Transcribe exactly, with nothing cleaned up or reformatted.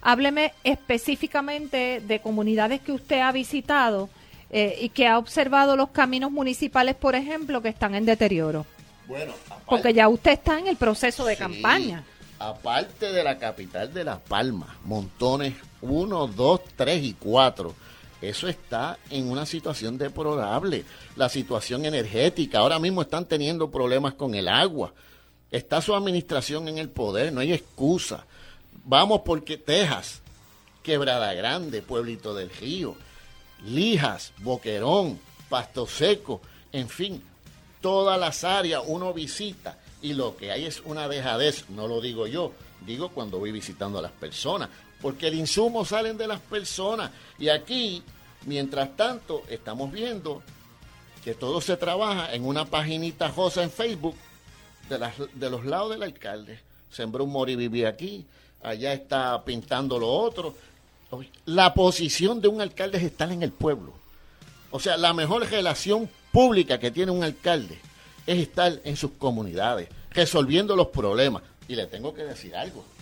hábleme específicamente de comunidades que usted ha visitado eh, y que ha observado los caminos municipales, por ejemplo, que están en deterioro. Bueno, aparte, porque ya usted está en el proceso de sí, campaña. Aparte de la capital de Las Palmas, Montones uno, dos, tres y cuatro, eso está en una situación deplorable. La situación energética, ahora mismo están teniendo problemas con el agua. Está su administración en el poder, no hay excusa. Vamos porque Texas, Quebrada Grande, Pueblito del Río, Lijas, Boquerón, Pasto Seco, en fin, todas las áreas uno visita y lo que hay es una dejadez, no lo digo yo, digo cuando voy visitando a las personas, porque el insumo salen de las personas y aquí, mientras tanto, estamos viendo que todo se trabaja en una paginita rosa en Facebook de, las, de los lados del alcalde. Sembró un moribibi aquí, allá está pintando lo otro. La posición de un alcalde es estar en el pueblo. O sea, la mejor relación pública que tiene un alcalde es estar en sus comunidades, resolviendo los problemas. Y le tengo que decir algo.